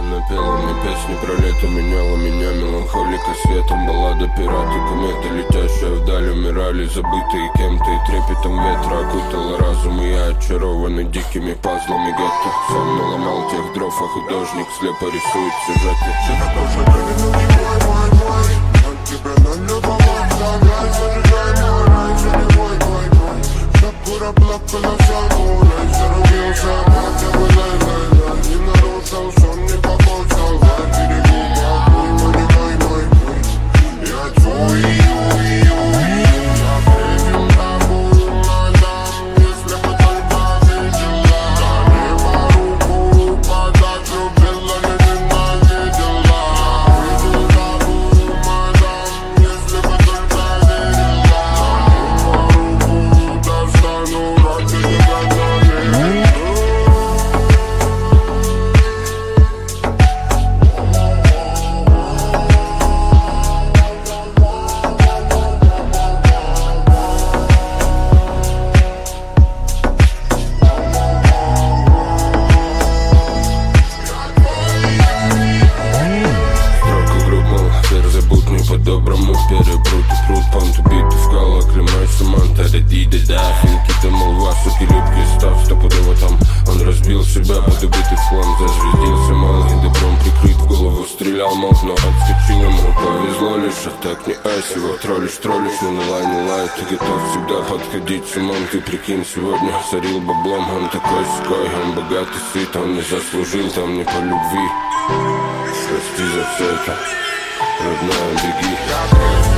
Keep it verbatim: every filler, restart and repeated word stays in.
напела мне песни про лето, меняла меня меланхолика светом. Баллада пираты, кометы, летящая вдаль, умирали, забытые кем-то. И трепетом ветра окутала разум, и я очарованный дикими пазлами гетто. Сам наломал тех дров, а художник слепо рисует сюжеты. Тебе на любовь заграй, зажигай мой рай, заливай мой бой. Шапура плакала самурай, зарубился, как я бы лай-лай-лай. Не нарушил сон, не помолчал, на берегу мой путь, понимай мой путь. Я твой, ю, ю, ю, я предел тобою, мадам, если бы только видела. За небо руку подать, любила, не ненавидела. Предел тобою, мадам, если бы только верила. Руку достану, ради тебя доверю. Строка грубого, перезабутный по-доброму перепрут и пруд, понт убит в скалу, оклемайся, манта, редиды, да. Финки-то молва, суки, любки, став стопудово там. Он разбил себя, подобитый в хлам, зазвездился малый, добром прикрыт, в голову стрелял, мог, но отскочил ему. Повезло лишь, а так не айс, его троллишь, троллишь, но на лай, не лай. Ты готов всегда подходить с умом, ты прикинь, сегодня сорил баблом. Он такой ской, он богатый, сыт, он не заслужил там не по любви. Прости за все это, родная, беги.